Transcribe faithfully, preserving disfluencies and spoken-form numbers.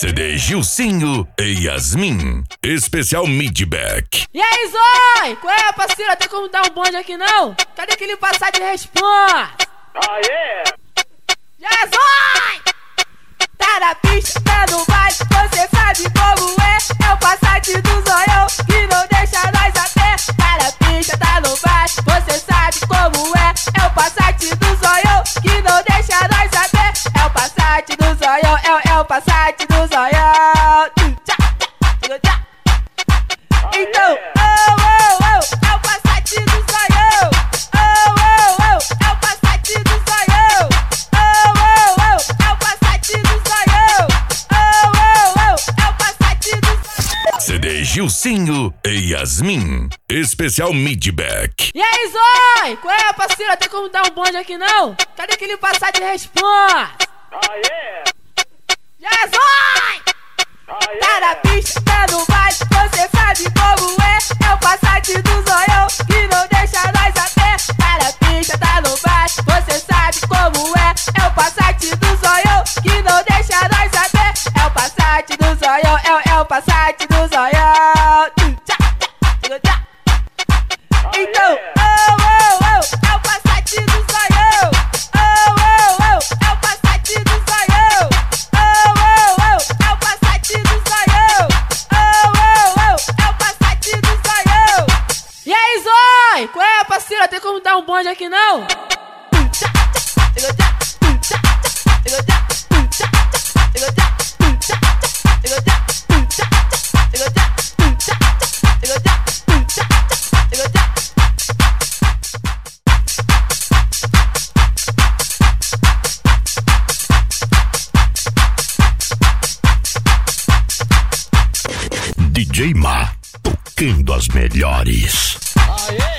C D Gilcinho e Yasmin. Especial Midback. E aí, Zói? Qual é, parceiro? Tem como dar um bonde aqui não? Cadê aquele passar de responsa? Ah, é? Já, Zói! Tá na pista, tá no baile, você sabe como é. É o Passat do Zoião que não deixa nós a pé. Tá na pista, tá no baile, você sabe como é. É o Passat do Zoião que não deixa nós a pé. É o Passat do Zoião, é, o- é o Passat do Zoião. Então, oh, oh, oh, é o Passat do Zoião. Oh, oh, oh, é o Passat do Zoião. Oh, oh, oh, é o Passat do Zoião. Oh, oh, oh, é o Passat do Zoião. C D Gilcinho e Yasmin. Especial Midback. E aí, Zói? Qual é, parceiro? Tem como dar um bonde aqui não? Cadê aquele passar de responsa? Ah, é? Já, Zói! Ah, Tá na é? pista, tá no baile, você sabe como é. É o Passat do Zoião que não deixa nós a pé. Tá na pista, tá no baile, você sabe como é. É o Passat do Zoião que não deixa nós a pé. É o Passat do Zoião, é, o- é o Passat do Zoião. Então, oh, oh, oh, é o Passat do Zoião. Oh, oh, oh, é o Passat do Zoião. Oh, oh, oh, é o Passat do Zoião. Oh, oh, oh, é o Passat do Zoião. E aí, Zói? Qual é, parceiro? Tem como dar um bonde aqui não? D J Ma, tocando as melhores. Ah, é?